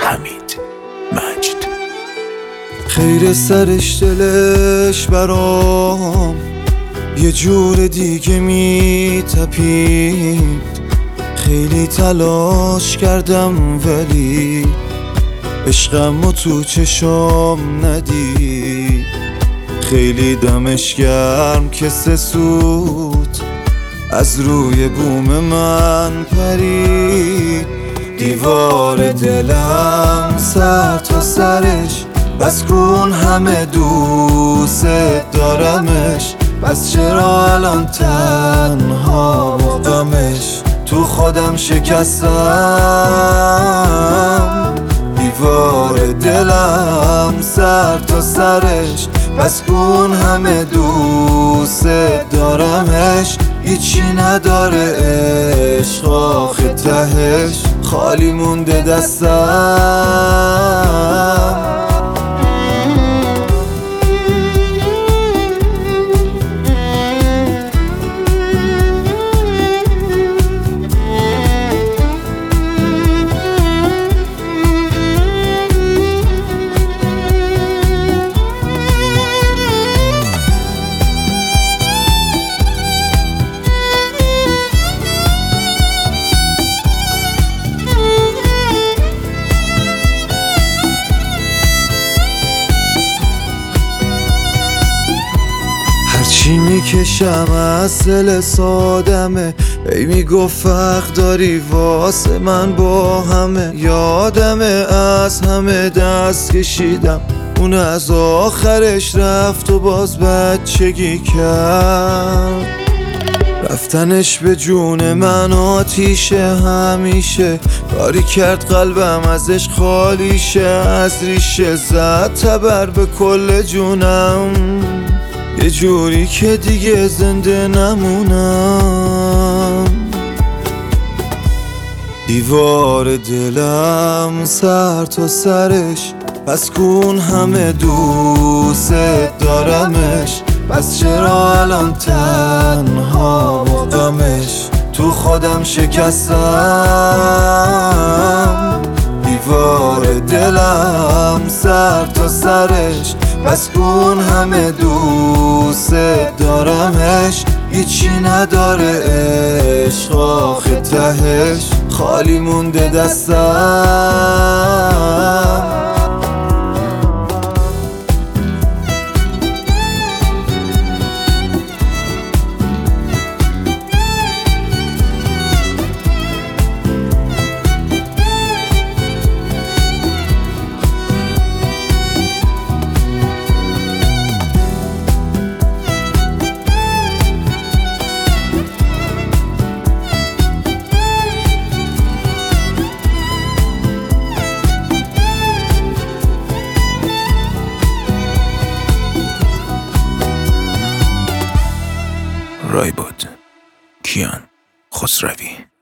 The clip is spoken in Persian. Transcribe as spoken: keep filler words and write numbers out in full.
حمید مجد. خیر سرش دلش برام یه جور دیگه می تپید. خیلی تلاش کردم ولی عشقمو تو چشام ندید. خیلی دمش گرم که سه سوت از روی بوم من پرید. دیوار دلم سر تا سرش بس کن همه دوست دارمش. بس چرا الان تنها و غمش تو خودم شکستم. دیوار دلم سر تا سرش بس کن همه دوست دارمش. هیچی نداره عشق آخه تهش خالی مونده دستم. چی میکشم از دل سادمه. ای میگفت فرق داری واسه من با همه. یادمه از همه دست کشیدم اون از آخرش رفت و باز بچگی کرد. رفتنش به جون من آتیشه همیشه. کاری کرد قلبم ازش خالیشه. از ریشه زد تبر به کل جونم یه جوری که دیگه زنده نمونم. دیوار دلم سر تا سرش بس کن همه دوست دارمش. بس چرا الان تنها و غمش تو خودم شکستم. دیوار دلم سر تا سرش بس کن همه دوست دارمش. هیچی نداره عشق آخه تهش خالی مونده دستم. رایبود کیان خسروی.